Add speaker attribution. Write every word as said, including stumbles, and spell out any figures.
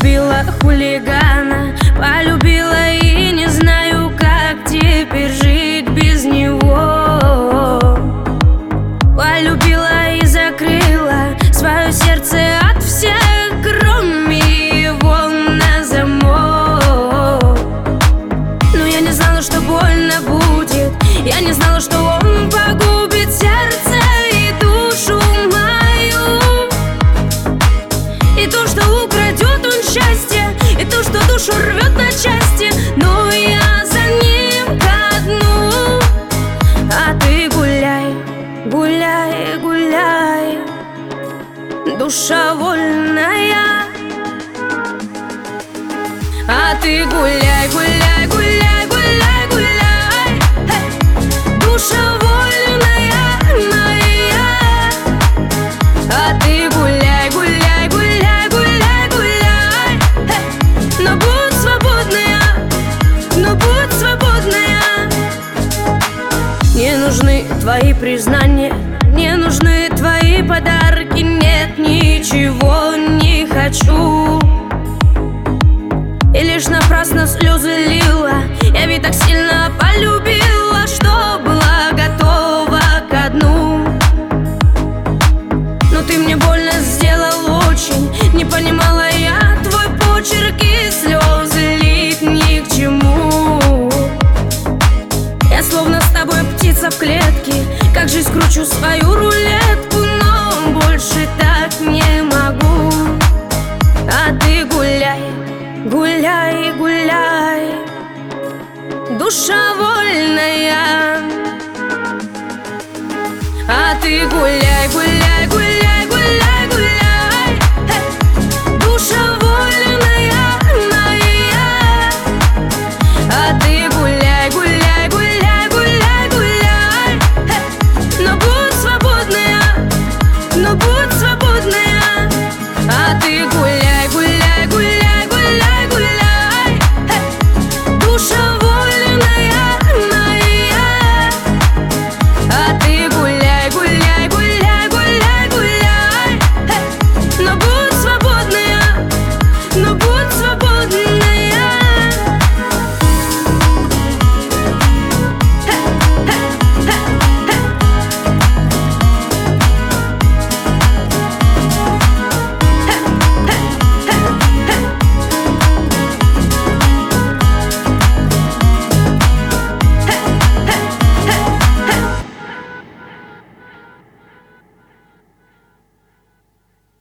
Speaker 1: Полюбила хулигана, полюбила и не знаю, как теперь жить без него. Полюбила и закрыла свое сердце от всех, кроме его, на замок. Но я не знала, что больно будет, я не знала, что он погубит сердце и душу мою, и то, что украдет он счастье, и то, что душу рвет на части. Но я за ним ко дну, а ты гуляй, гуляй, гуляй, душа вольная. А ты гуляй, гуляй, гуляй, гуляй, гуляй, hey! Душа вольная моя. А ты гуляй, гуляй, гуляй, гуляй, гуляй, hey! Но будь свободная, но будь свободная. Не нужны твои признания, не нужны твои подарки, нет, ничего не хочу. И лишь напрасно слезы лила, я ведь так сильно полюбила, что была готова ко дну. Но ты мне больно сделал очень, не понимала я твой почерк, и слезы лить ни к чему. Я словно с тобой птица в клетке, как же скручу свою рулетку, но больше так не могу. А ты гуляй, гуляй, гуляй, душа вольная. А ты гуляй, гуляй, гуляй.